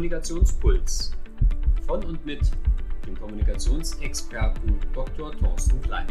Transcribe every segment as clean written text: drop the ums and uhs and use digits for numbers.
Kommunikationspuls von und mit dem Kommunikationsexperten Dr. Thorsten Klein.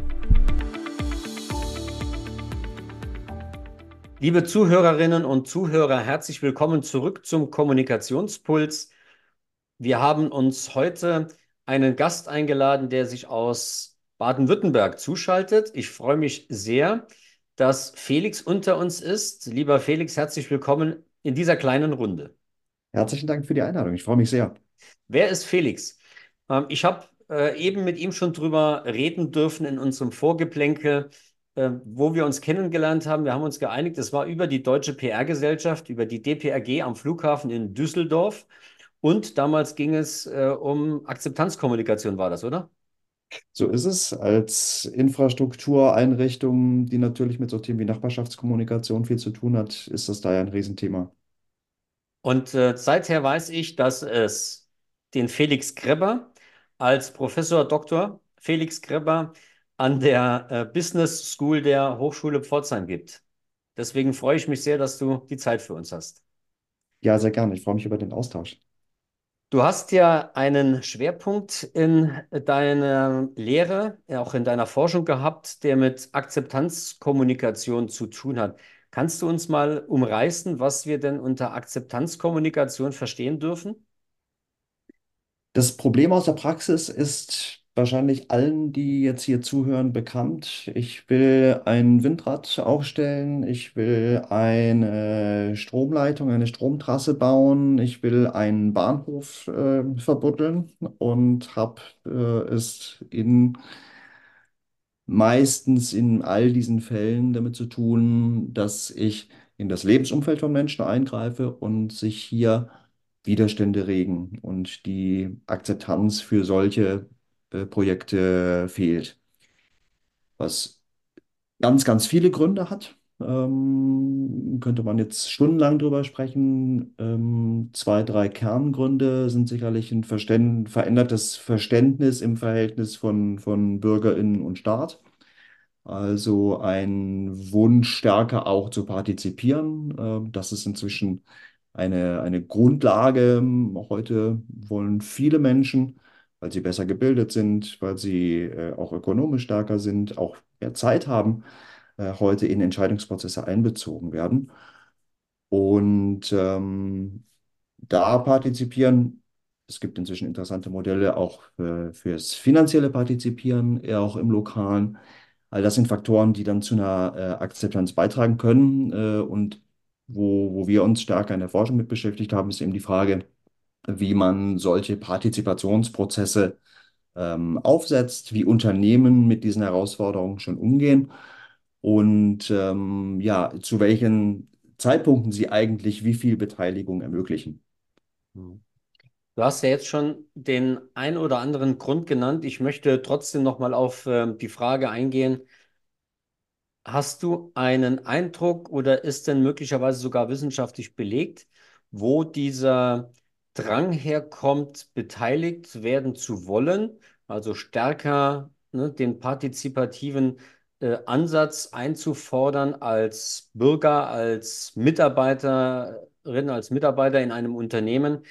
Liebe Zuhörerinnen und Zuhörer, herzlich willkommen zurück zum Kommunikationspuls. Wir haben uns heute einen Gast eingeladen, der sich aus Baden-Württemberg zuschaltet. Ich freue mich sehr, dass Felix unter uns ist. Lieber Felix, herzlich willkommen in dieser kleinen Runde. Herzlichen Dank für die Einladung. Ich freue mich sehr. Wer ist Felix? Ich habe eben mit ihm schon drüber reden dürfen in unserem Vorgeplänkel, wo wir uns kennengelernt haben. Wir haben uns geeinigt, es war über die Deutsche PR-Gesellschaft, über die DPRG am Flughafen in Düsseldorf. Und damals ging es um Akzeptanzkommunikation, war das, oder? So ist es als Infrastruktureinrichtung, die natürlich mit so Themen wie Nachbarschaftskommunikation viel zu tun hat, ist das da ja ein Riesenthema. Und seither weiß ich, dass es den Felix Grebber als Professor Dr. Felix Grebber an der Business School der Hochschule Pforzheim gibt. Deswegen freue ich mich sehr, dass du die Zeit für uns hast. Ja, sehr gerne. Ich freue mich über den Austausch. Du hast ja einen Schwerpunkt in deiner Lehre, auch in deiner Forschung gehabt, der mit Akzeptanzkommunikation zu tun hat. Kannst du uns mal umreißen, was wir denn unter Akzeptanzkommunikation verstehen dürfen? Das Problem aus der Praxis ist wahrscheinlich allen, die jetzt hier zuhören, bekannt. Ich will ein Windrad aufstellen, ich will eine Stromleitung, eine Stromtrasse bauen, ich will einen Bahnhof verbuddeln und habe es meistens in all diesen Fällen damit zu tun, dass ich in das Lebensumfeld von Menschen eingreife und sich hier Widerstände regen und die Akzeptanz für solche Projekte fehlt, was ganz viele Gründe hat. Könnte man jetzt stundenlang drüber sprechen. Zwei, drei Kerngründe sind sicherlich ein verändertes Verständnis im Verhältnis von BürgerInnen und Staat. Also ein Wunsch, stärker auch zu partizipieren. Das ist inzwischen eine Grundlage. Heute wollen viele Menschen, weil sie besser gebildet sind, weil sie auch ökonomisch stärker sind, auch mehr Zeit haben, heute in Entscheidungsprozesse einbezogen werden. Und da partizipieren. Es gibt inzwischen interessante Modelle auch fürs finanzielle Partizipieren, eher auch im Lokalen. All das sind Faktoren, die dann zu einer Akzeptanz beitragen können. Und wo wir uns stärker in der Forschung mit beschäftigt haben, ist eben die Frage, wie man solche Partizipationsprozesse aufsetzt, wie Unternehmen mit diesen Herausforderungen schon umgehen und ja, zu welchen Zeitpunkten sie eigentlich wie viel Beteiligung ermöglichen. Hm. Du hast ja jetzt schon den ein oder anderen Grund genannt. Ich möchte trotzdem noch mal auf die Frage eingehen. Hast du einen Eindruck oder ist denn möglicherweise sogar wissenschaftlich belegt, wo dieser Drang herkommt, beteiligt werden zu wollen, also stärker, ne, den partizipativen Ansatz einzufordern als Bürger, als Mitarbeiterin, als Mitarbeiter in einem Unternehmen?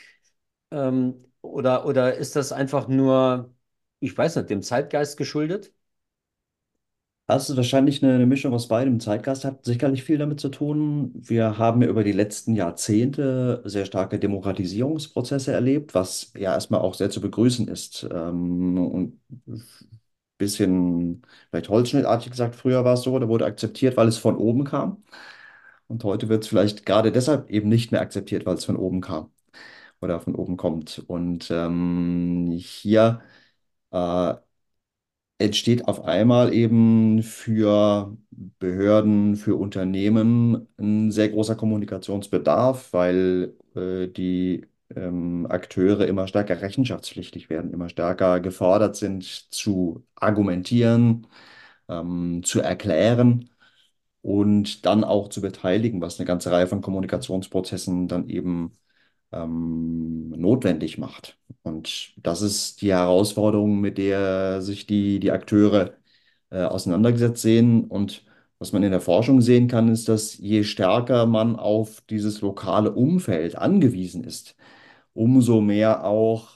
Oder ist das einfach nur, ich weiß nicht, dem Zeitgeist geschuldet? Das ist wahrscheinlich eine Mischung aus beidem. Zeitgeist hat sicherlich viel damit zu tun. Wir haben ja über die letzten Jahrzehnte sehr starke Demokratisierungsprozesse erlebt, was ja erstmal auch sehr zu begrüßen ist. Und ein bisschen vielleicht holzschnittartig gesagt, früher war es so, da wurde akzeptiert, weil es von oben kam. Und heute wird es vielleicht gerade deshalb eben nicht mehr akzeptiert, weil es von oben kam oder von oben kommt. Und hier äh, entsteht auf einmal eben für Behörden, für Unternehmen ein sehr großer Kommunikationsbedarf, weil die Akteure immer stärker rechenschaftspflichtig werden, immer stärker gefordert sind zu argumentieren, zu erklären und dann auch zu beteiligen, was eine ganze Reihe von Kommunikationsprozessen dann eben notwendig macht. Und das ist die Herausforderung, mit der sich die Akteure auseinandergesetzt sehen. Und was man in der Forschung sehen kann, ist, dass je stärker man auf dieses lokale Umfeld angewiesen ist, umso mehr auch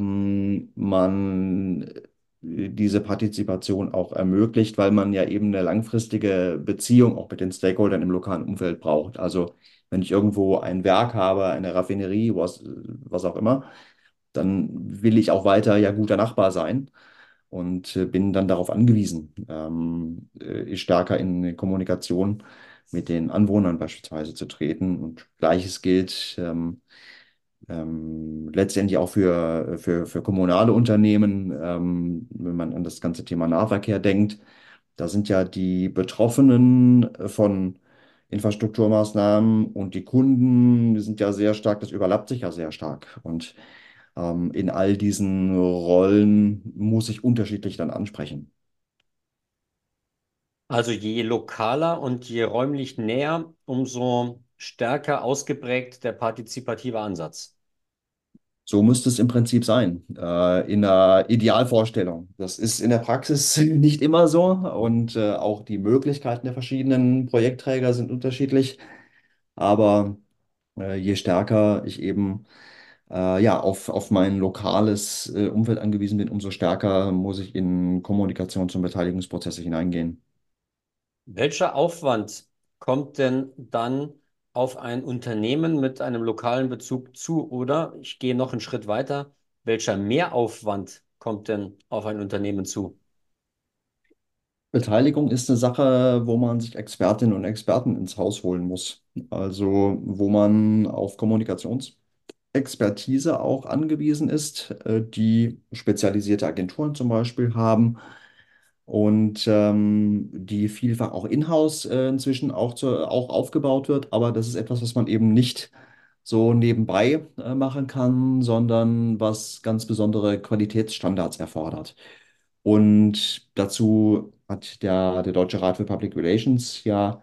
man diese Partizipation auch ermöglicht, weil man ja eben eine langfristige Beziehung auch mit den Stakeholdern im lokalen Umfeld braucht. Also wenn ich irgendwo ein Werk habe, eine Raffinerie, was auch immer, dann will ich auch weiter ja guter Nachbar sein und bin dann darauf angewiesen, stärker in Kommunikation mit den Anwohnern beispielsweise zu treten. Und Gleiches gilt letztendlich auch für kommunale Unternehmen, wenn man an das ganze Thema Nahverkehr denkt. Da sind ja die Betroffenen von Infrastrukturmaßnahmen und die Kunden die sind ja sehr stark, das überlappt sich ja sehr stark. Und in all diesen Rollen muss ich unterschiedlich dann ansprechen. Also je lokaler und je räumlich näher, umso stärker ausgeprägt der partizipative Ansatz. So müsste es im Prinzip sein, in einer Idealvorstellung. Das ist in der Praxis nicht immer so und auch die Möglichkeiten der verschiedenen Projektträger sind unterschiedlich. Aber je stärker ich eben ja, auf mein lokales Umfeld angewiesen bin, umso stärker muss ich in Kommunikations- und Beteiligungsprozesse hineingehen. Welcher Aufwand kommt denn dann auf ein Unternehmen mit einem lokalen Bezug zu? Oder ich gehe noch einen Schritt weiter, welcher Mehraufwand kommt denn auf ein Unternehmen zu? Beteiligung ist eine Sache, wo man sich Expertinnen und Experten ins Haus holen muss. Also wo man auf Kommunikationsexpertise auch angewiesen ist, die spezialisierte Agenturen zum Beispiel haben und die vielfach auch in-house inzwischen auch aufgebaut wird. Aber das ist etwas, was man eben nicht so nebenbei machen kann, sondern was ganz besondere Qualitätsstandards erfordert. Und dazu hat der Deutsche Rat für Public Relations ja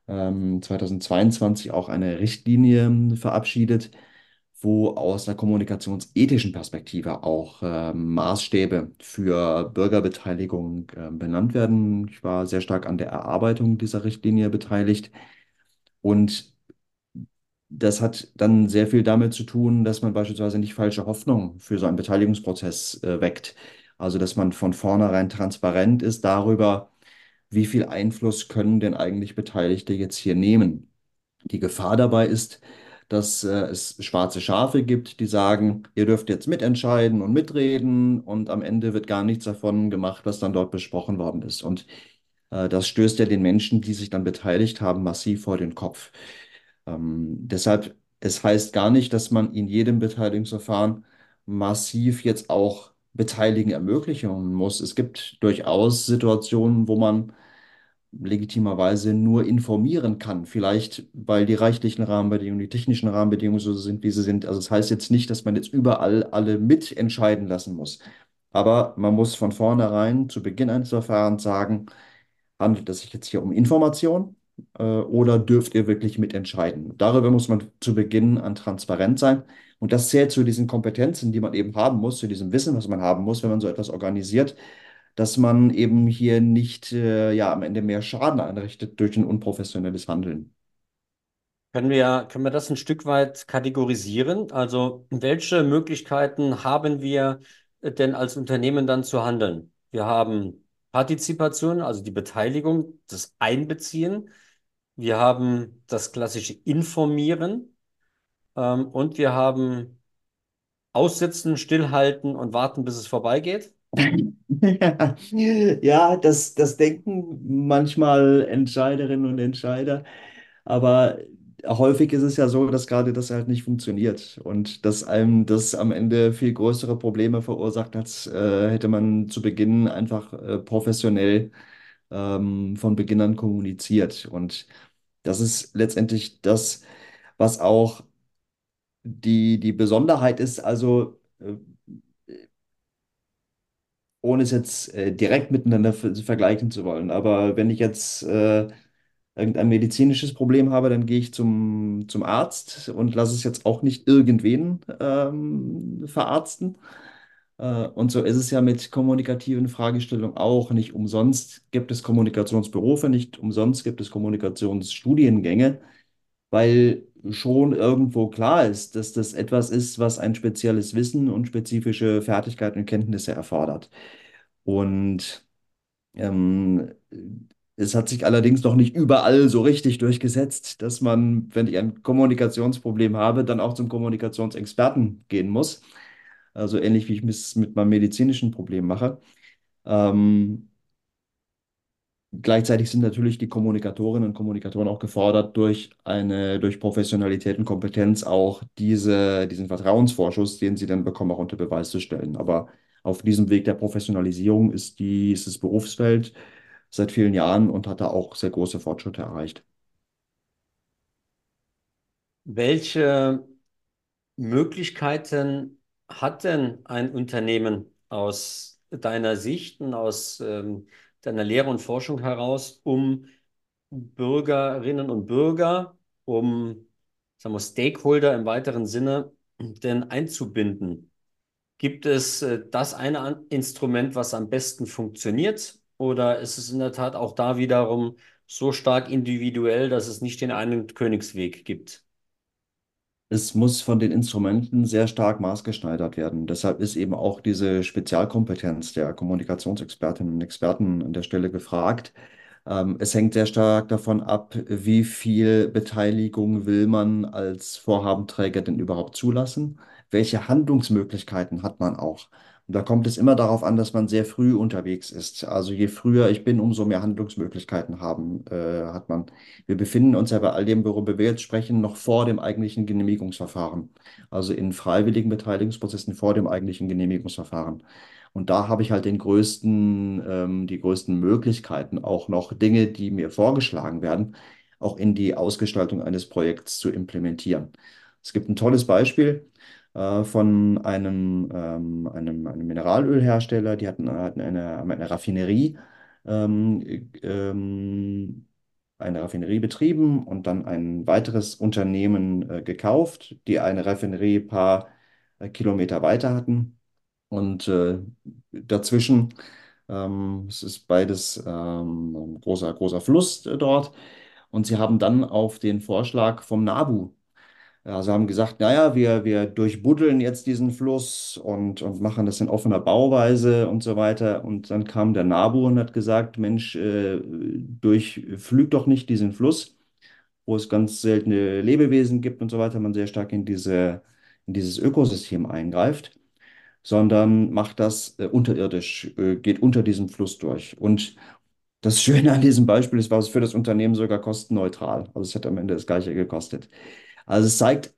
2022 auch eine Richtlinie verabschiedet, wo aus einer kommunikationsethischen Perspektive auch Maßstäbe für Bürgerbeteiligung benannt werden. Ich war sehr stark an der Erarbeitung dieser Richtlinie beteiligt und das hat dann sehr viel damit zu tun, dass man beispielsweise nicht falsche Hoffnung für so einen Beteiligungsprozess weckt. Also, dass man von vornherein transparent ist darüber, wie viel Einfluss können denn eigentlich Beteiligte jetzt hier nehmen. Die Gefahr dabei ist, dass es schwarze Schafe gibt, die sagen, ihr dürft jetzt mitentscheiden und mitreden und am Ende wird gar nichts davon gemacht, was dann dort besprochen worden ist. Und das stößt ja den Menschen, die sich dann beteiligt haben, massiv vor den Kopf. Deshalb, es heißt gar nicht, dass man in jedem Beteiligungsverfahren massiv jetzt auch Beteiligen ermöglichen muss. Es gibt durchaus Situationen, wo man legitimerweise nur informieren kann. Vielleicht, weil die rechtlichen Rahmenbedingungen, die technischen Rahmenbedingungen so sind, wie sie sind. Also es heißt jetzt nicht, dass man jetzt überall alle mitentscheiden lassen muss. Aber man muss von vornherein zu Beginn eines Verfahrens sagen, handelt es sich jetzt hier um Information, oder dürft ihr wirklich mitentscheiden? Darüber muss man zu Beginn an transparent sein. Und das zählt zu diesen Kompetenzen, die man eben haben muss, zu diesem Wissen, was man haben muss, wenn man so etwas organisiert, dass man eben hier nicht ja, am Ende mehr Schaden anrichtet durch ein unprofessionelles Handeln. Können wir das ein Stück weit kategorisieren? Also, welche Möglichkeiten haben wir denn als Unternehmen dann zu handeln? Wir haben Partizipation, also die Beteiligung, das Einbeziehen. Wir haben das klassische Informieren, und wir haben Aussitzen, Stillhalten und warten, bis es vorbeigeht. Ja, das denken manchmal Entscheiderinnen und Entscheider, aber häufig ist es ja so, dass gerade das halt nicht funktioniert und dass einem das am Ende viel größere Probleme verursacht, als hätte man zu Beginn einfach professionell von Beginn an kommuniziert. Und das ist letztendlich das, was auch die Besonderheit ist, also ohne es jetzt direkt miteinander vergleichen zu wollen. Aber wenn ich jetzt irgendein medizinisches Problem habe, dann gehe ich zum Arzt und lasse es jetzt auch nicht irgendwen verarzten. Und so ist es ja mit kommunikativen Fragestellungen auch. Nicht umsonst gibt es Kommunikationsberufe, nicht umsonst gibt es Kommunikationsstudiengänge, weil schon irgendwo klar ist, dass das etwas ist, was ein spezielles Wissen und spezifische Fertigkeiten und Kenntnisse erfordert. Und ähm, es hat sich allerdings noch nicht überall so richtig durchgesetzt, dass man, wenn ich ein Kommunikationsproblem habe, dann auch zum Kommunikationsexperten gehen muss. Also ähnlich wie ich es mit meinem medizinischen Problem mache. Ähm, Gleichzeitig sind natürlich die Kommunikatorinnen und Kommunikatoren auch gefordert, durch Professionalität und Kompetenz auch diesen Vertrauensvorschuss, den sie dann bekommen, auch unter Beweis zu stellen. Aber auf diesem Weg der Professionalisierung ist das Berufsfeld seit vielen Jahren und hat da auch sehr große Fortschritte erreicht. Welche Möglichkeiten hat denn ein Unternehmen aus deiner Sicht und aus deiner Lehre und Forschung heraus, um Bürgerinnen und Bürger, um sagen wir, Stakeholder im weiteren Sinne denn einzubinden? Gibt es das eine Instrument, was am besten funktioniert? Oder ist es in der Tat auch da wiederum so stark individuell, dass es nicht den einen Königsweg gibt? Es muss von den Instrumenten sehr stark maßgeschneidert werden. Deshalb ist eben auch diese Spezialkompetenz der Kommunikationsexpertinnen und Experten an der Stelle gefragt. Es hängt sehr stark davon ab, wie viel Beteiligung will man als Vorhabenträger denn überhaupt zulassen? Welche Handlungsmöglichkeiten hat man auch? Und da kommt es immer darauf an, dass man sehr früh unterwegs ist. Also je früher ich bin, umso mehr Handlungsmöglichkeiten hat man. Wir befinden uns ja bei all dem, worüber wir jetzt sprechen, noch vor dem eigentlichen Genehmigungsverfahren. Also in freiwilligen Beteiligungsprozessen vor dem eigentlichen Genehmigungsverfahren. Und da habe ich halt die größten Möglichkeiten, auch noch Dinge, die mir vorgeschlagen werden, auch in die Ausgestaltung eines Projekts zu implementieren. Es gibt ein tolles Beispiel von einem Mineralölhersteller, hatten eine Raffinerie, ähm, ähm, eine Raffinerie betrieben und dann ein weiteres Unternehmen gekauft, die eine Raffinerie ein paar Kilometer weiter hatten. Und dazwischen, es ist beides ein großer Fluss dort. Und sie haben dann auf den Vorschlag vom NABU, also haben gesagt, naja, wir durchbuddeln jetzt diesen Fluss und machen das in offener Bauweise und so weiter. Und dann kam der NABU und hat gesagt, Mensch, durchflügt doch nicht diesen Fluss, wo es ganz seltene Lebewesen gibt und so weiter, man sehr stark in dieses Ökosystem eingreift, sondern macht das unterirdisch, geht unter diesem Fluss durch. Und das Schöne an diesem Beispiel ist, war es für das Unternehmen sogar kostenneutral. Also es hat am Ende das Gleiche gekostet. Also es zeigt,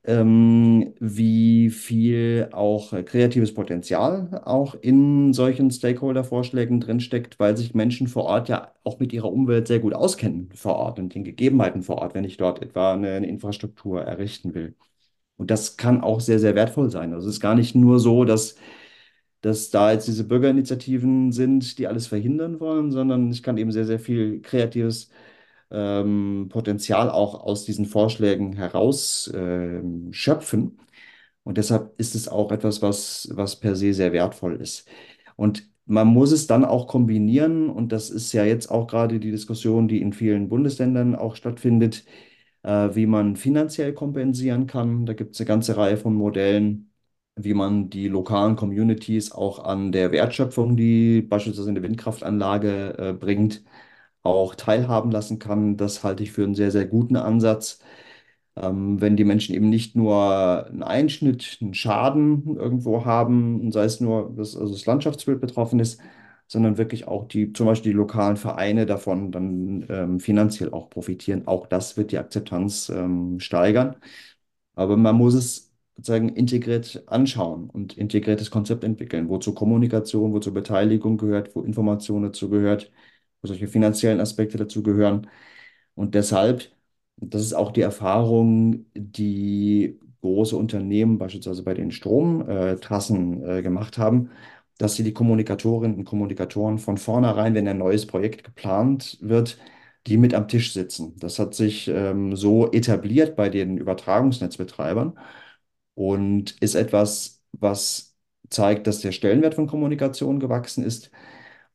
wie viel auch kreatives Potenzial auch in solchen Stakeholder-Vorschlägen drinsteckt, weil sich Menschen vor Ort ja auch mit ihrer Umwelt sehr gut auskennen vor Ort und den Gegebenheiten vor Ort, wenn ich dort etwa eine Infrastruktur errichten will. Und das kann auch sehr, sehr wertvoll sein. Also es ist gar nicht nur so, dass da jetzt diese Bürgerinitiativen sind, die alles verhindern wollen, sondern ich kann eben sehr, sehr viel kreatives Potenzial auch aus diesen Vorschlägen heraus schöpfen. Und deshalb ist es auch etwas, was per se sehr wertvoll ist. Und man muss es dann auch kombinieren, und das ist ja jetzt auch gerade die Diskussion, die in vielen Bundesländern auch stattfindet, wie man finanziell kompensieren kann. Da gibt es eine ganze Reihe von Modellen, wie man die lokalen Communities auch an der Wertschöpfung, die beispielsweise eine Windkraftanlage bringt, auch teilhaben lassen kann. Das halte ich für einen sehr, sehr guten Ansatz. Wenn die Menschen eben nicht nur einen Einschnitt, einen Schaden irgendwo haben, sei es nur, dass also das Landschaftsbild betroffen ist, sondern wirklich auch zum Beispiel die lokalen Vereine davon dann finanziell auch profitieren. Auch das wird die Akzeptanz steigern. Aber man muss es sozusagen integriert anschauen und integriertes Konzept entwickeln, wozu Kommunikation, wozu Beteiligung gehört, wo Information dazu gehört, wo solche finanziellen Aspekte dazu gehören. Und deshalb, das ist auch die Erfahrung, die große Unternehmen, beispielsweise bei den Stromtrassen, gemacht haben, dass sie die Kommunikatorinnen und Kommunikatoren von vornherein, wenn ein neues Projekt geplant wird, die mit am Tisch sitzen. Das hat sich so etabliert bei den Übertragungsnetzbetreibern und ist etwas, was zeigt, dass der Stellenwert von Kommunikation gewachsen ist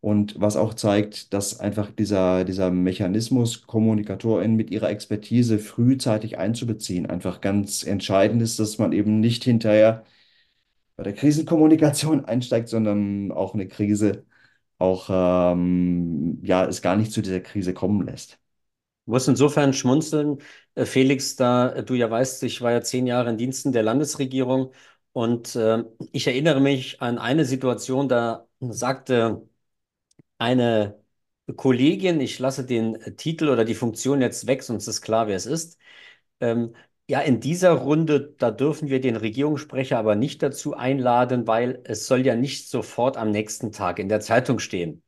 Und was auch zeigt, dass einfach dieser Mechanismus, KommunikatorInnen mit ihrer Expertise frühzeitig einzubeziehen, einfach ganz entscheidend ist, dass man eben nicht hinterher bei der Krisenkommunikation einsteigt, sondern auch eine Krise auch ja, es gar nicht zu dieser Krise kommen lässt. Muss insofern schmunzeln, Felix, da du ja weißt, ich war ja 10 Jahre in Diensten der Landesregierung und ich erinnere mich an eine Situation, da sagte eine Kollegin, ich lasse den Titel oder die Funktion jetzt weg, sonst ist klar, wer es ist. Ähm, ja, in dieser Runde, da dürfen wir den Regierungssprecher aber nicht dazu einladen, weil es soll ja nicht sofort am nächsten Tag in der Zeitung stehen.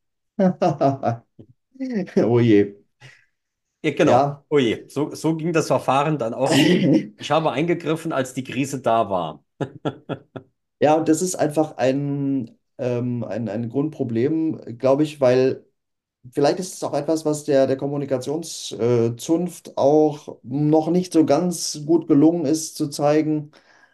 Oh je. Ja, genau. Ja. Oh je, so ging das Verfahren dann auch. Ich habe eingegriffen, als die Krise da war. Ja, und das ist einfach ein Grundproblem, glaube ich, weil vielleicht ist es auch etwas, was der Kommunikationszunft auch noch nicht so ganz gut gelungen ist, zu zeigen.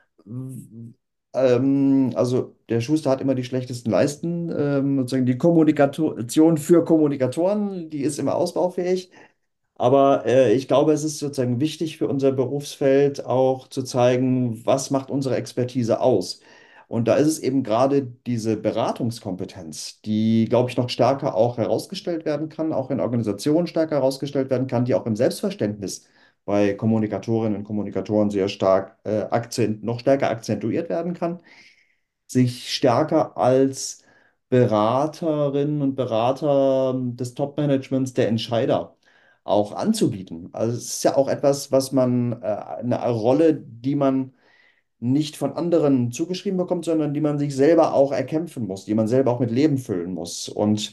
Also der Schuster hat immer die schlechtesten Leisten. Sozusagen die Kommunikation für Kommunikatoren, die ist immer ausbaufähig. Aber ich glaube, es ist sozusagen wichtig für unser Berufsfeld auch zu zeigen, was macht unsere Expertise aus. Und da ist es eben gerade diese Beratungskompetenz, die, glaube ich, noch stärker auch herausgestellt werden kann, auch in Organisationen stärker herausgestellt werden kann, die auch im Selbstverständnis bei Kommunikatorinnen und Kommunikatoren sehr stark noch stärker akzentuiert werden kann, sich stärker als Beraterinnen und Berater des Top-Managements der Entscheider auch anzubieten. Also es ist ja auch etwas, was man, eine Rolle, die man nicht von anderen zugeschrieben bekommt, sondern die man sich selber auch erkämpfen muss, die man selber auch mit Leben füllen muss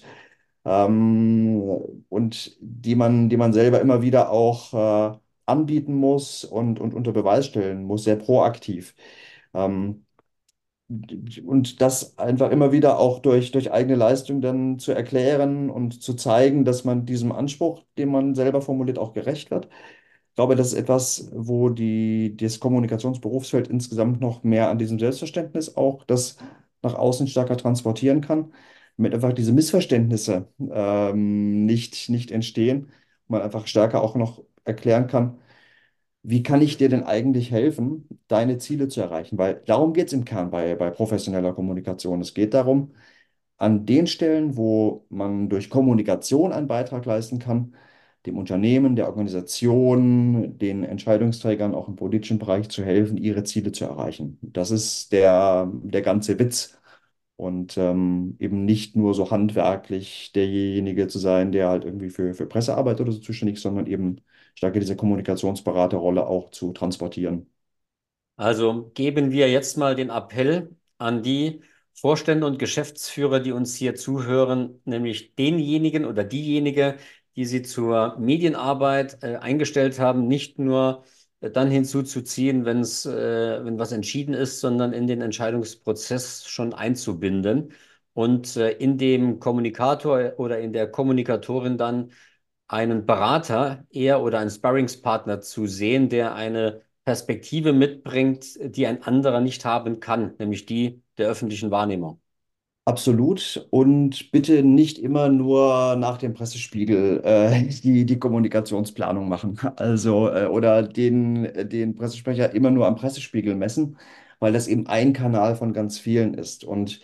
ähm, und die man selber immer wieder auch anbieten muss und unter Beweis stellen muss, sehr proaktiv. Ähm, und das einfach immer wieder auch durch eigene Leistung dann zu erklären und zu zeigen, dass man diesem Anspruch, den man selber formuliert, auch gerecht wird. Ich glaube, das ist etwas, wo das Kommunikationsberufsfeld insgesamt noch mehr an diesem Selbstverständnis auch das nach außen stärker transportieren kann, damit einfach diese Missverständnisse nicht entstehen, man einfach stärker auch noch erklären kann, wie kann ich dir denn eigentlich helfen, deine Ziele zu erreichen? Weil darum geht es im Kern bei professioneller Kommunikation. Es geht darum, an den Stellen, wo man durch Kommunikation einen Beitrag leisten kann, dem Unternehmen, der Organisation, den Entscheidungsträgern auch im politischen Bereich zu helfen, ihre Ziele zu erreichen. Das ist der ganze Witz. Und eben nicht nur so handwerklich derjenige zu sein, der halt irgendwie für Pressearbeit oder so zuständig ist, sondern eben stärker diese Kommunikationsberaterrolle auch zu transportieren. Also geben wir jetzt mal den Appell an die Vorstände und Geschäftsführer, die uns hier zuhören, nämlich denjenigen oder diejenige, die Sie zur Medienarbeit eingestellt haben, nicht nur dann hinzuzuziehen, wenn was entschieden ist, sondern in den Entscheidungsprozess schon einzubinden und in dem Kommunikator oder in der Kommunikatorin dann einen Berater eher oder einen Sparringspartner zu sehen, der eine Perspektive mitbringt, die ein anderer nicht haben kann, nämlich die der öffentlichen Wahrnehmung. Absolut. Und bitte nicht immer nur nach dem Pressespiegel die Kommunikationsplanung machen. Also, oder den Pressesprecher immer nur am Pressespiegel messen, weil das eben ein Kanal von ganz vielen ist. Und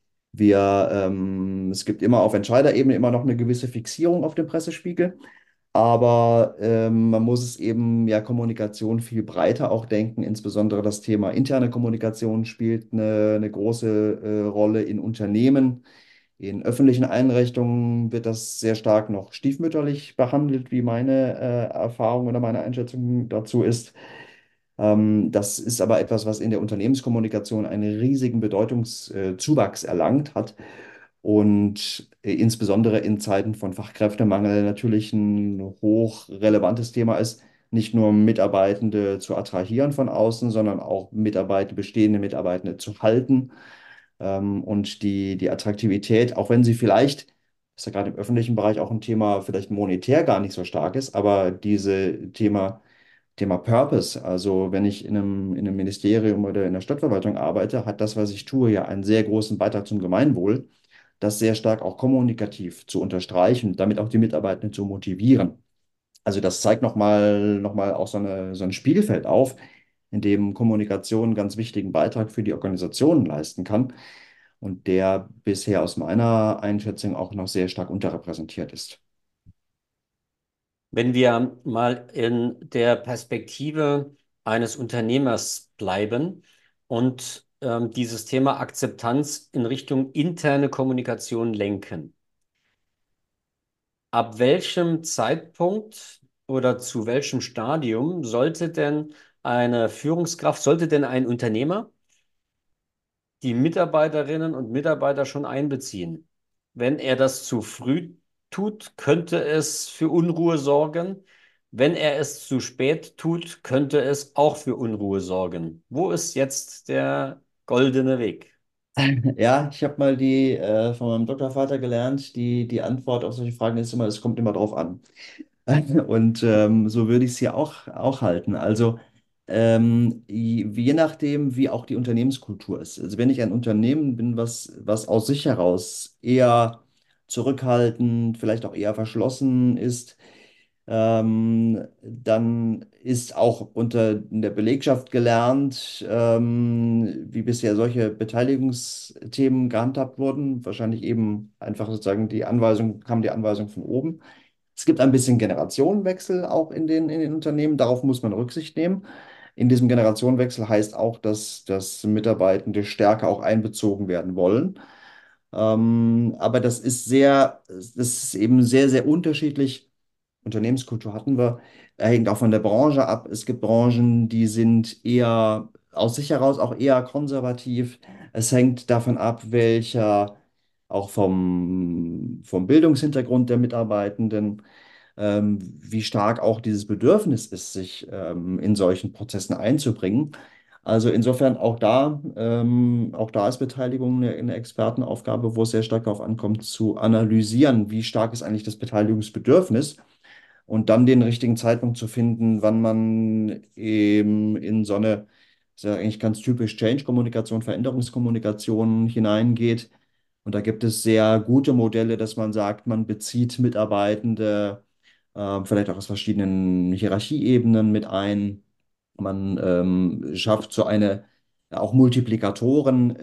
es gibt immer auf Entscheiderebene immer noch eine gewisse Fixierung auf dem Pressespiegel. Aber man muss es eben ja Kommunikation viel breiter auch denken. Insbesondere das Thema interne Kommunikation spielt eine große Rolle in Unternehmen. In öffentlichen Einrichtungen wird das sehr stark noch stiefmütterlich behandelt, wie meine Erfahrung oder meine Einschätzung dazu ist. Das ist aber etwas, was in der Unternehmenskommunikation einen riesigen Bedeutungszuwachs erlangt hat und insbesondere in Zeiten von Fachkräftemangel natürlich ein hochrelevantes Thema ist, nicht nur Mitarbeitende zu attrahieren von außen, sondern auch bestehende Mitarbeitende zu halten und die Attraktivität, auch wenn sie vielleicht, das ist ja gerade im öffentlichen Bereich auch ein Thema, vielleicht monetär gar nicht so stark ist, aber Thema Purpose, also wenn ich in einem Ministerium oder in der Stadtverwaltung arbeite, hat das, was ich tue, ja einen sehr großen Beitrag zum Gemeinwohl. das sehr stark auch kommunikativ zu unterstreichen, damit auch die Mitarbeitenden zu motivieren. Also das zeigt noch mal auch so ein Spielfeld auf, in dem Kommunikation einen ganz wichtigen Beitrag für die Organisation leisten kann und der bisher aus meiner Einschätzung auch noch sehr stark unterrepräsentiert ist. Wenn wir mal in der Perspektive eines Unternehmers bleiben und dieses Thema Akzeptanz in Richtung interne Kommunikation lenken, ab welchem Zeitpunkt oder zu welchem Stadium sollte denn eine Führungskraft, sollte denn ein Unternehmer die Mitarbeiterinnen und Mitarbeiter schon einbeziehen? Wenn er das zu früh tut, könnte es für Unruhe sorgen. Wenn er es zu spät tut, könnte es auch für Unruhe sorgen. Wo ist jetzt der goldene Weg? Ja, ich habe mal von meinem Doktorvater gelernt, die Antwort auf solche Fragen ist immer, es kommt immer drauf an. Und so würde ich es hier auch halten. Also je nachdem, wie auch die Unternehmenskultur ist. Also wenn ich ein Unternehmen bin, was aus sich heraus eher zurückhaltend, vielleicht auch eher verschlossen ist, dann ist auch unter der Belegschaft gelernt, wie bisher solche Beteiligungsthemen gehandhabt wurden. Wahrscheinlich eben einfach sozusagen kam die Anweisung von oben. Es gibt ein bisschen Generationenwechsel auch in den Unternehmen. Darauf muss man Rücksicht nehmen. In diesem Generationenwechsel heißt auch, dass Mitarbeitende stärker auch einbezogen werden wollen. Aber das ist eben sehr, sehr unterschiedlich. Unternehmenskultur hatten wir, hängt auch von der Branche ab. Es gibt Branchen, die sind eher aus sich heraus auch eher konservativ. Es hängt davon ab, auch vom Bildungshintergrund der Mitarbeitenden, wie stark auch dieses Bedürfnis ist, sich in solchen Prozessen einzubringen. Also insofern auch da ist Beteiligung eine Expertenaufgabe, wo es sehr stark darauf ankommt, zu analysieren, wie stark ist eigentlich das Beteiligungsbedürfnis und dann den richtigen Zeitpunkt zu finden, wann man eben in so eine, ist ja eigentlich ganz typisch Change-Kommunikation, Veränderungskommunikation hineingeht. Und da gibt es sehr gute Modelle, dass man sagt, man bezieht Mitarbeitende vielleicht auch aus verschiedenen Hierarchieebenen mit ein. Man schafft so eine, auch Multiplikatoren,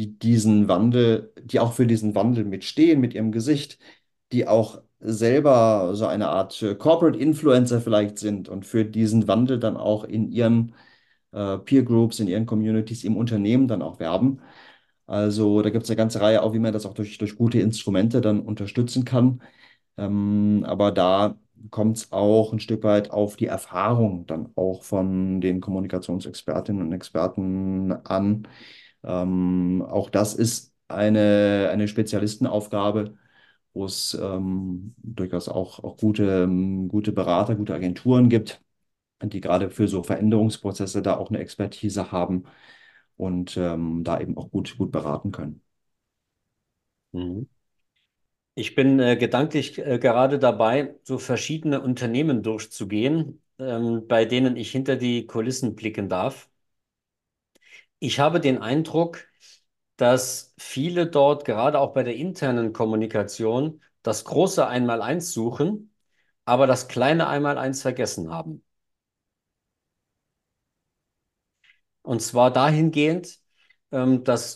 die auch für diesen Wandel mitstehen, mit ihrem Gesicht, die auch selber so eine Art Corporate Influencer vielleicht sind und für diesen Wandel dann auch in ihren Peer Groups, in ihren Communities, im Unternehmen dann auch werben. Also da gibt es eine ganze Reihe, auch wie man das auch durch gute Instrumente dann unterstützen kann. Aber da kommt es auch ein Stück weit auf die Erfahrung dann auch von den Kommunikationsexpertinnen und Experten an. Auch das ist eine Spezialistenaufgabe, wo es durchaus auch gute Berater, gute Agenturen gibt, die gerade für so Veränderungsprozesse da auch eine Expertise haben und da eben auch gut beraten können. Mhm. Ich bin gedanklich gerade dabei, so verschiedene Unternehmen durchzugehen, bei denen ich hinter die Kulissen blicken darf. Ich habe den Eindruck, dass viele dort, gerade auch bei der internen Kommunikation, das große Einmaleins suchen, aber das kleine Einmaleins vergessen haben. Und zwar dahingehend, dass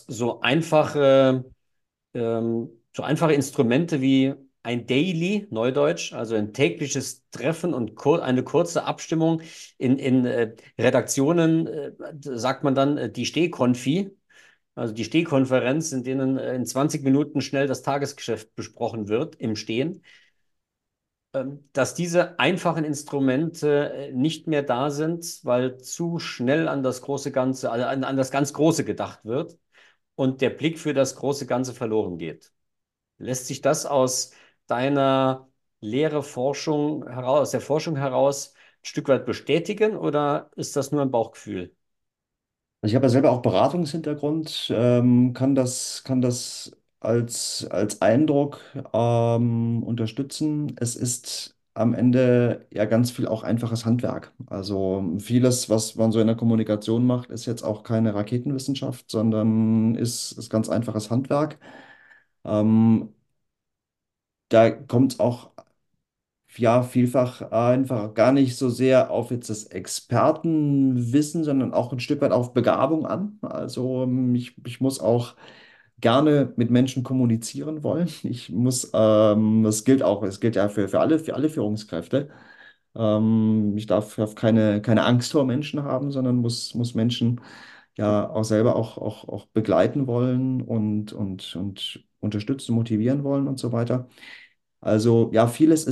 so einfache Instrumente wie ein Daily, Neudeutsch, also ein tägliches Treffen und eine kurze Abstimmung in Redaktionen, sagt man dann die Stehkonfi, also die Stehkonferenz, in denen in 20 Minuten schnell das Tagesgeschäft besprochen wird im Stehen, dass diese einfachen Instrumente nicht mehr da sind, weil zu schnell an das große Ganze, also an das ganz Große gedacht wird und der Blick für das große Ganze verloren geht. Lässt sich das aus deiner Lehre Forschung heraus, aus der Forschung heraus ein Stück weit bestätigen oder ist das nur ein Bauchgefühl? Also ich habe ja selber auch Beratungshintergrund, kann das als Eindruck unterstützen. Es ist am Ende ja ganz viel auch einfaches Handwerk. Also vieles, was man so in der Kommunikation macht, ist jetzt auch keine Raketenwissenschaft, sondern ist ganz einfaches Handwerk. Ähm, Da kommt es auch ja vielfach einfach gar nicht so sehr auf jetzt das Expertenwissen, sondern auch ein Stück weit auf Begabung an. Also ich muss auch gerne mit Menschen kommunizieren wollen. Ich muss, das gilt auch, es gilt ja für alle Führungskräfte. Ich darf keine Angst vor Menschen haben, sondern muss Menschen ja auch selber auch begleiten wollen und unterstützen, motivieren wollen und so weiter. Also ja,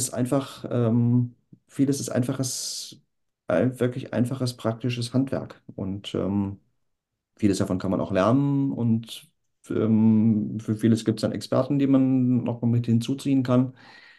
vieles ist einfaches, wirklich einfaches, praktisches Handwerk. Und vieles davon kann man auch lernen und für vieles gibt es dann Experten, die man noch mal mit hinzuziehen kann.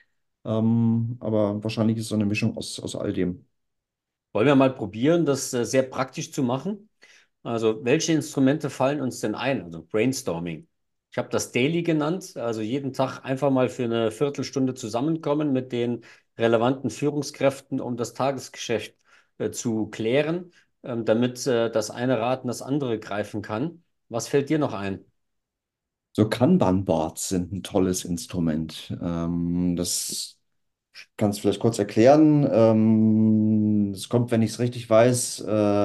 Aber wahrscheinlich ist es so eine Mischung aus all dem. Wollen wir mal probieren, das sehr praktisch zu machen? Also, welche Instrumente fallen uns denn ein? Also Brainstorming. Ich habe das Daily genannt, also jeden Tag einfach mal für eine Viertelstunde zusammenkommen mit den relevanten Führungskräften, um das Tagesgeschäft zu klären, damit das eine Rad in das andere greifen kann. Was fällt dir noch ein? So Kanban-Boards sind ein tolles Instrument. Das kannst du vielleicht kurz erklären. Es kommt, wenn ich es richtig weiß,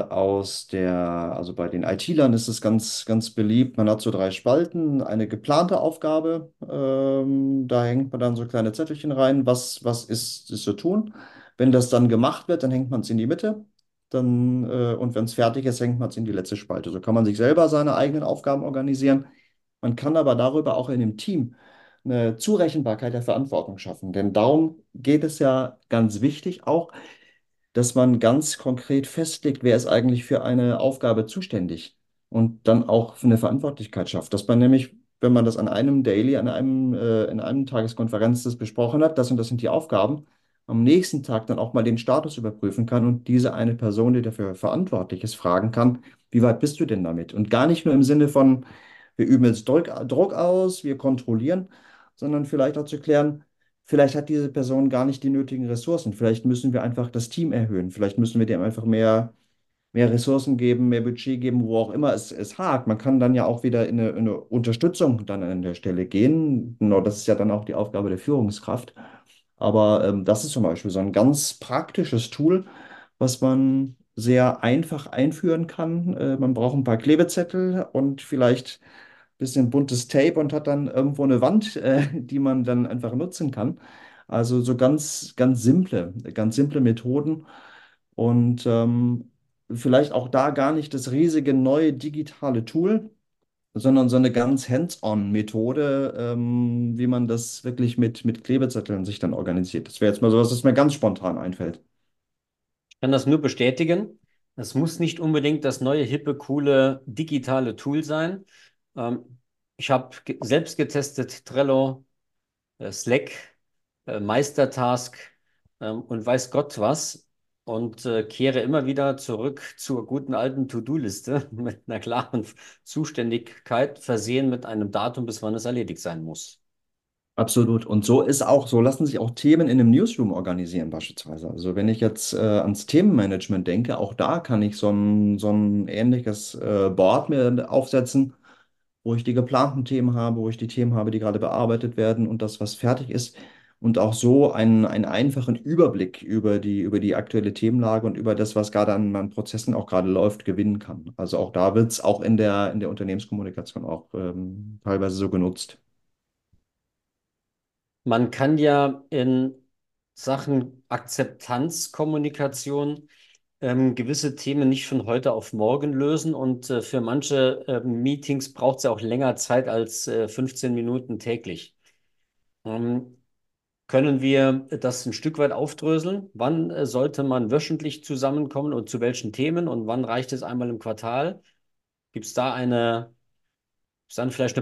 also bei den IT-Lern ist es ganz beliebt. Man hat so drei Spalten, eine geplante Aufgabe. Da hängt man dann so kleine Zettelchen rein, was ist zu tun. Wenn das dann gemacht wird, dann hängt man es in die Mitte. Und wenn es fertig ist, hängt man es in die letzte Spalte. So kann man sich selber seine eigenen Aufgaben organisieren. Man kann aber darüber auch in einem Team eine Zurechenbarkeit der Verantwortung schaffen. Denn darum geht es ja ganz wichtig auch, dass man ganz konkret festlegt, wer ist eigentlich für eine Aufgabe zuständig und dann auch für eine Verantwortlichkeit schafft. Dass man nämlich, wenn man das an einem Daily, in einem Tageskonferenz das besprochen hat, das und das sind die Aufgaben, am nächsten Tag dann auch mal den Status überprüfen kann und diese eine Person, die dafür verantwortlich ist, fragen kann, wie weit bist du denn damit? Und gar nicht nur im Sinne von, wir üben jetzt Druck aus, wir kontrollieren, sondern vielleicht auch zu klären, vielleicht hat diese Person gar nicht die nötigen Ressourcen. Vielleicht müssen wir einfach das Team erhöhen. Vielleicht müssen wir dem einfach mehr Ressourcen geben, mehr Budget geben, wo auch immer es hakt. Man kann dann ja auch wieder in eine Unterstützung dann an der Stelle gehen. Genau, das ist ja dann auch die Aufgabe der Führungskraft. Aber das ist zum Beispiel so ein ganz praktisches Tool, was man sehr einfach einführen kann. Man braucht ein paar Klebezettel und vielleicht ein bisschen buntes Tape und hat dann irgendwo eine Wand, die man dann einfach nutzen kann. Also so ganz simple Methoden und vielleicht auch da gar nicht das riesige neue digitale Tool, sondern so eine ganz Hands-on-Methode, wie man das wirklich mit Klebezetteln sich dann organisiert. Das wäre jetzt mal so was, was mir ganz spontan einfällt. Ich kann das nur bestätigen. Es muss nicht unbedingt das neue, hippe, coole digitale Tool sein. Ich habe selbst getestet Trello, Slack, Meistertask und weiß Gott was und kehre immer wieder zurück zur guten alten To-Do-Liste mit einer klaren Zuständigkeit, versehen mit einem Datum, bis wann es erledigt sein muss. Absolut. Und so lassen sich auch Themen in einem Newsroom organisieren, beispielsweise. Also wenn ich jetzt ans Themenmanagement denke, auch da kann ich so ein ähnliches Board mir aufsetzen, wo ich die geplanten Themen habe, wo ich die Themen habe, die gerade bearbeitet werden und das, was fertig ist. Und auch so einen einfachen Überblick über die aktuelle Themenlage und über das, was gerade an Prozessen auch gerade läuft, gewinnen kann. Also auch da wird es auch in der Unternehmenskommunikation auch teilweise so genutzt. Man kann ja in Sachen Akzeptanzkommunikation gewisse Themen nicht von heute auf morgen lösen und für manche Meetings braucht es ja auch länger Zeit als 15 Minuten täglich. Ähm, Können wir das ein Stück weit aufdröseln? Wann sollte man wöchentlich zusammenkommen und zu welchen Themen und wann reicht es einmal im Quartal? Gibt es da ist dann vielleicht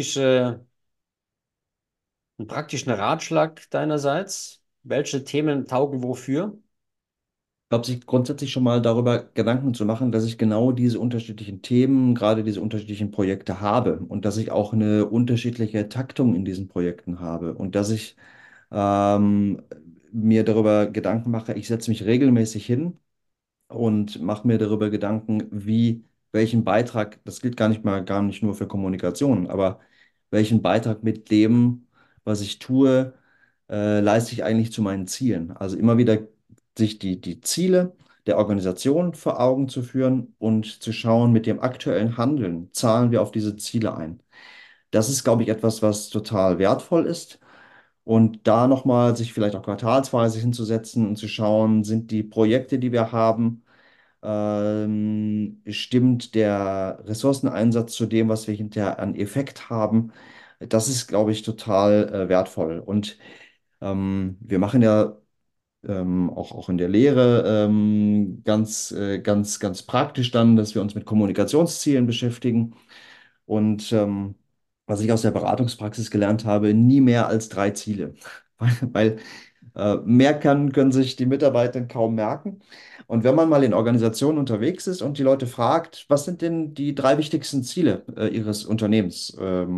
einen praktischen Ratschlag deinerseits? Welche Themen taugen wofür? Ich glaube, sich grundsätzlich schon mal darüber Gedanken zu machen, dass ich genau diese unterschiedlichen Themen, gerade diese unterschiedlichen Projekte habe und dass ich auch eine unterschiedliche Taktung in diesen Projekten habe und dass ich ähm, mir darüber Gedanken mache, ich setze mich regelmäßig hin und mache mir darüber Gedanken, welchen Beitrag, das gilt gar nicht nur für Kommunikation, aber welchen Beitrag mit dem, was ich tue, leiste ich eigentlich zu meinen Zielen. Also immer wieder sich die Ziele der Organisation vor Augen zu führen und zu schauen, mit dem aktuellen Handeln zahlen wir auf diese Ziele ein. Das ist, glaube ich, etwas, was total wertvoll ist. Und da nochmal sich vielleicht auch quartalsweise hinzusetzen und zu schauen, sind die Projekte, die wir haben, stimmt der Ressourceneinsatz zu dem, was wir hinterher an Effekt haben. Das ist, glaube ich, total wertvoll. Und wir machen ja auch in der Lehre ganz praktisch dann, dass wir uns mit Kommunikationszielen beschäftigen. Und was ich aus der Beratungspraxis gelernt habe, nie mehr als 3 Ziele. Weil mehr können sich die Mitarbeiter kaum merken. Und wenn man mal in Organisationen unterwegs ist und die Leute fragt, was sind denn die 3 wichtigsten Ziele ihres Unternehmens,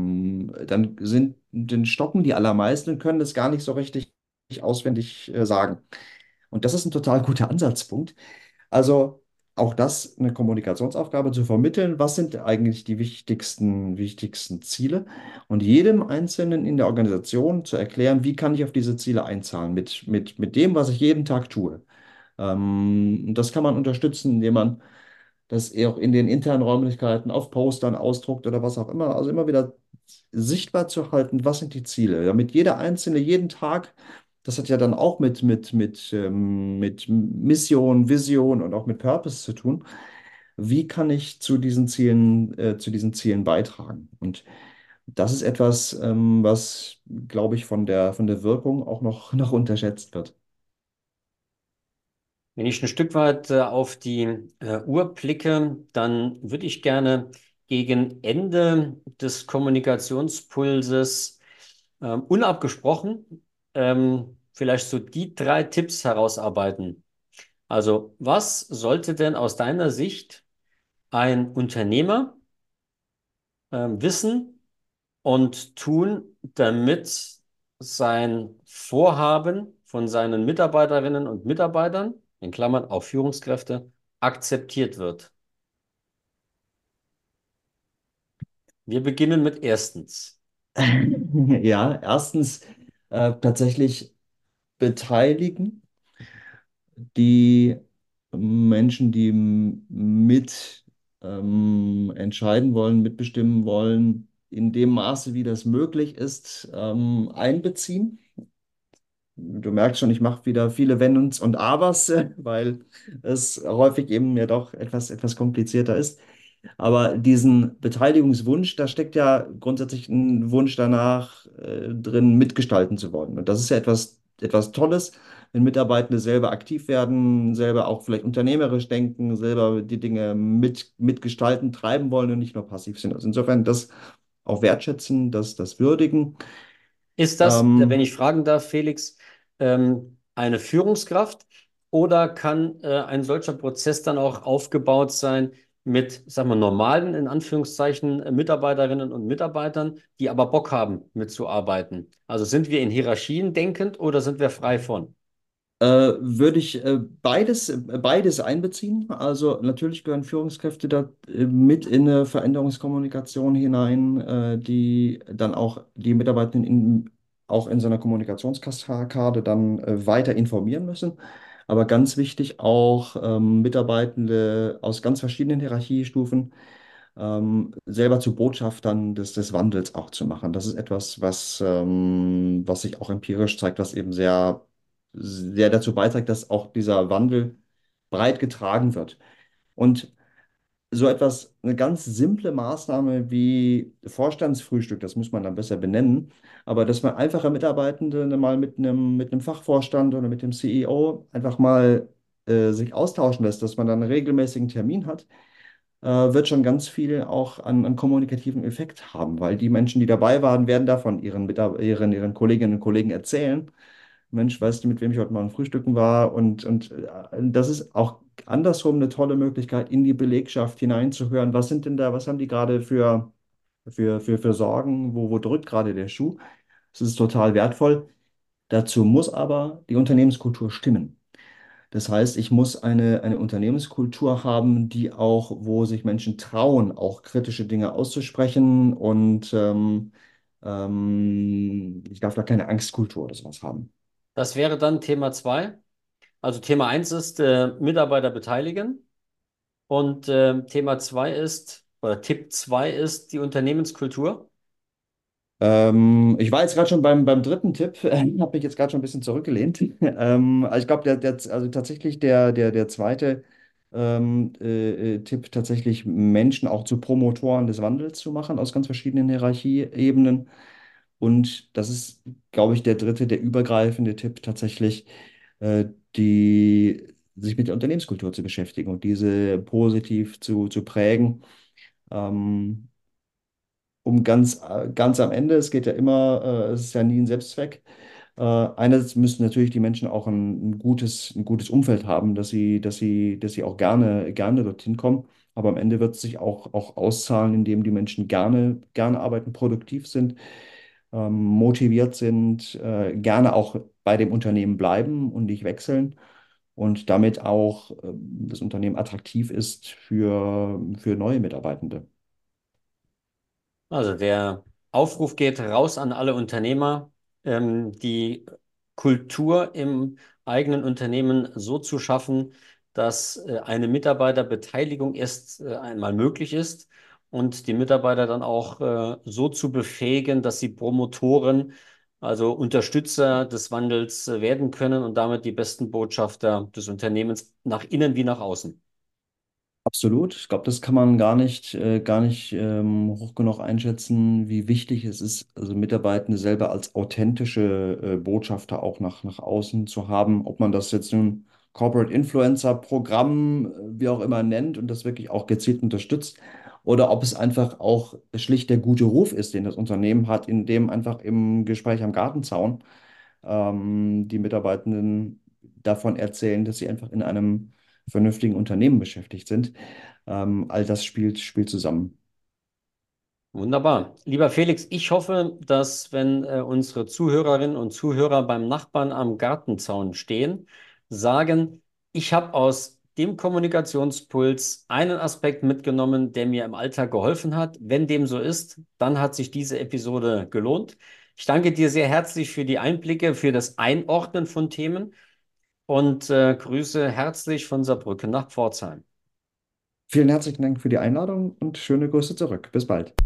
dann stocken die allermeisten und können das gar nicht so richtig auswendig sagen. Und das ist ein total guter Ansatzpunkt. Also auch das eine Kommunikationsaufgabe zu vermitteln, was sind eigentlich die wichtigsten Ziele und jedem Einzelnen in der Organisation zu erklären, wie kann ich auf diese Ziele einzahlen mit dem, was ich jeden Tag tue. Das kann man unterstützen, indem man das eher auch in den internen Räumlichkeiten auf Postern ausdruckt oder was auch immer. Also immer wieder sichtbar zu halten, was sind die Ziele, damit jeder Einzelne jeden Tag, das hat ja dann auch mit Mission, Vision und auch mit Purpose zu tun. Wie kann ich zu diesen Zielen beitragen? Und das ist etwas, was, glaube ich, von der Wirkung auch noch unterschätzt wird. Wenn ich ein Stück weit auf die Uhr blicke, dann würde ich gerne gegen Ende des Kommunikationspulses unabgesprochen vielleicht so die 3 Tipps herausarbeiten. Also, was sollte denn aus deiner Sicht ein Unternehmer wissen und tun, damit sein Vorhaben von seinen Mitarbeiterinnen und Mitarbeitern, in Klammern auch Führungskräfte, akzeptiert wird? Wir beginnen mit erstens. Ja, erstens tatsächlich beteiligen die Menschen, die mit entscheiden wollen, mitbestimmen wollen, in dem Maße, wie das möglich ist, einbeziehen. Du merkst schon, ich mache wieder viele Wenn und Abers, weil es häufig eben ja doch etwas komplizierter ist. Aber diesen Beteiligungswunsch, da steckt ja grundsätzlich ein Wunsch danach drin, mitgestalten zu wollen. Und das ist ja etwas Tolles, wenn Mitarbeitende selber aktiv werden, selber auch vielleicht unternehmerisch denken, selber die Dinge mitgestalten, treiben wollen und nicht nur passiv sind. Also insofern das auch wertschätzen, das würdigen. Ist das, wenn Ähm, ich fragen darf, Felix, eine Führungskraft oder kann ein solcher Prozess dann auch aufgebaut sein mit, sagen wir, normalen, in Anführungszeichen, Mitarbeiterinnen und Mitarbeitern, die aber Bock haben, mitzuarbeiten? Also sind wir in Hierarchien denkend oder sind wir frei von? Würde ich beides einbeziehen. Also natürlich gehören Führungskräfte da mit in eine Veränderungskommunikation hinein, die dann auch die Mitarbeitenden auch in so einer Kommunikationskaskade dann weiter informieren müssen. Aber ganz wichtig auch Mitarbeitende aus ganz verschiedenen Hierarchiestufen selber zu Botschaftern des Wandels auch zu machen. Das ist etwas, was sich auch empirisch zeigt, was eben sehr dazu beiträgt, dass auch dieser Wandel breit getragen wird. Und so etwas, eine ganz simple Maßnahme wie Vorstandsfrühstück, das muss man dann besser benennen, aber dass man einfache Mitarbeitende mal mit einem Fachvorstand oder mit dem CEO einfach mal sich austauschen lässt, dass man dann einen regelmäßigen Termin hat, wird schon ganz viel auch an kommunikativen Effekt haben, weil die Menschen, die dabei waren, werden davon ihren Kolleginnen und Kollegen erzählen. Mensch, weißt du, mit wem ich heute Morgen frühstücken war? Und das ist auch andersrum eine tolle Möglichkeit, in die Belegschaft hineinzuhören. Was sind denn da, was haben die gerade für Sorgen? Wo drückt gerade der Schuh? Das ist total wertvoll. Dazu muss aber die Unternehmenskultur stimmen. Das heißt, ich muss eine Unternehmenskultur haben, die auch, wo sich Menschen trauen, auch kritische Dinge auszusprechen und Ich darf da keine Angstkultur oder sowas haben. Das wäre dann Thema 2. Also Thema eins ist Mitarbeiter beteiligen und Thema 2 ist, oder Tipp 2 ist die Unternehmenskultur. Ich war jetzt gerade schon beim dritten Tipp, habe mich jetzt gerade schon ein bisschen zurückgelehnt. Also ich glaube, also tatsächlich der zweite Tipp, tatsächlich Menschen auch zu Promotoren des Wandels zu machen aus ganz verschiedenen Hierarchieebenen. Und das ist, glaube ich, der dritte, der übergreifende Tipp, tatsächlich äh, sich mit der Unternehmenskultur zu beschäftigen und diese positiv zu prägen. Ähm, ganz am Ende, es geht ja immer, es ist ja nie ein Selbstzweck. Einerseits müssen natürlich die Menschen auch ein gutes Umfeld haben, dass sie auch gerne dorthin kommen. Aber am Ende wird es sich auch auszahlen, indem die Menschen gerne arbeiten, produktiv sind, motiviert sind, gerne auch bei dem Unternehmen bleiben und nicht wechseln und damit auch das Unternehmen attraktiv ist für neue Mitarbeitende. Also der Aufruf geht raus an alle Unternehmer, die Kultur im eigenen Unternehmen so zu schaffen, dass eine Mitarbeiterbeteiligung erst einmal möglich ist und die Mitarbeiter dann auch so zu befähigen, dass sie Promotoren, also Unterstützer des Wandels werden können und damit die besten Botschafter des Unternehmens nach innen wie nach außen. Absolut. Ich glaube, das kann man gar nicht hoch genug einschätzen, wie wichtig es ist, also Mitarbeitende selber als authentische Botschafter auch nach außen zu haben. Ob man das jetzt nun Corporate Influencer Programm, wie auch immer nennt und das wirklich auch gezielt unterstützt, oder ob es einfach auch schlicht der gute Ruf ist, den das Unternehmen hat, in dem einfach im Gespräch am Gartenzaun die Mitarbeitenden davon erzählen, dass sie einfach in einem vernünftigen Unternehmen beschäftigt sind. All das spielt zusammen. Wunderbar. Lieber Felix, ich hoffe, dass wenn unsere Zuhörerinnen und Zuhörer beim Nachbarn am Gartenzaun stehen, sagen, ich habe aus dem Kommunikationspuls einen Aspekt mitgenommen, der mir im Alltag geholfen hat. Wenn dem so ist, dann hat sich diese Episode gelohnt. Ich danke dir sehr herzlich für die Einblicke, für das Einordnen von Themen und grüße herzlich von Saarbrücken nach Pforzheim. Vielen herzlichen Dank für die Einladung und schöne Grüße zurück. Bis bald.